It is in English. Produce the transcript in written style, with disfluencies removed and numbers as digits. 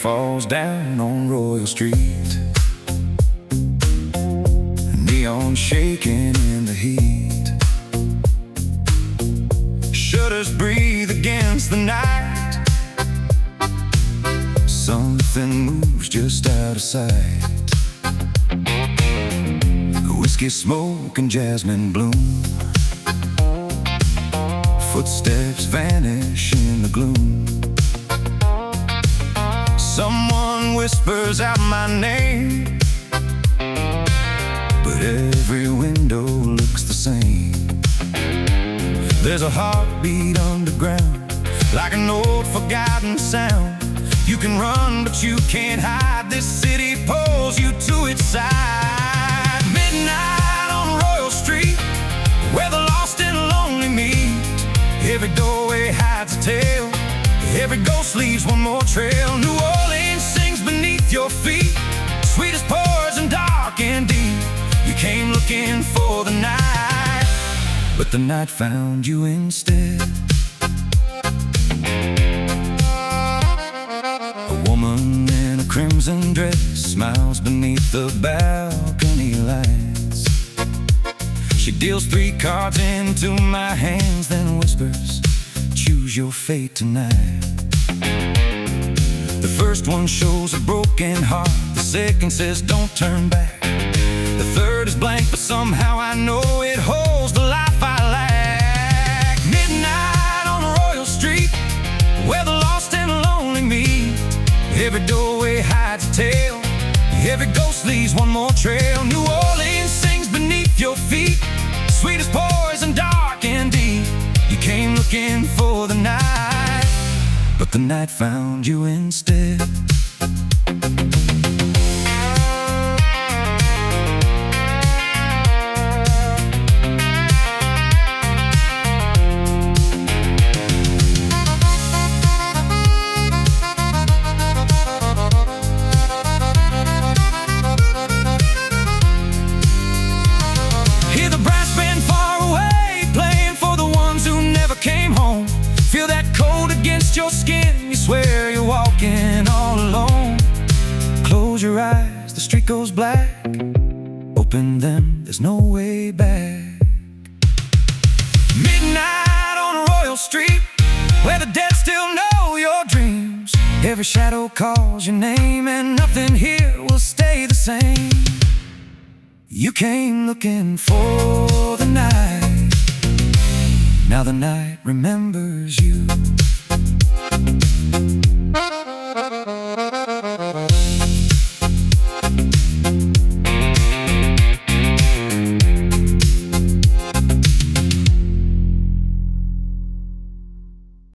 falls down on Royal Street. Neon shaking in the heat. Shutters breathe against the night. Something moves just out of sight. Whiskey smoke and jasmine bloom. Footsteps vanish in the gloom. Someone whispers out my name, but every window looks the same. There's a heartbeat underground, like an old forgotten sound. You can run, but you can't hide. This city pulls you to its side. Midnight on Royal Street, where the lost and lonely meet. Every doorway hides a tale. Every ghost leaves one more trail. New Orleans sings beneath your feet, sweet as poison, dark and deep. You came looking for the night, but the night found you instead. A woman in a crimson dress smiles beneath the balcony lights. She deals 3 cards into my hands, then whispers, choose your fate tonight. The first one shows a broken heart. The second says don't turn back. The third is blank, but somehow I know it holds the life I lack. Midnight on Royal Street, where the lost and lonely meet. Every doorway hides a tale. Every ghost leaves one more trail. New Orleans sings beneath your feet, sweet as poison, dark and deep. You came looking for the night, but the night found you instead. Hear the brass band far away, playing for the ones who never came home. Feel that cold against your skin. You swear you're walking all alone. Close your eyes, the street goes black. Open them, there's no way back. Midnight on Royal Street, where the dead still know your dreams. Every shadow calls your name, and nothing here will stay the same. You came looking for the night. Now the night remembers you.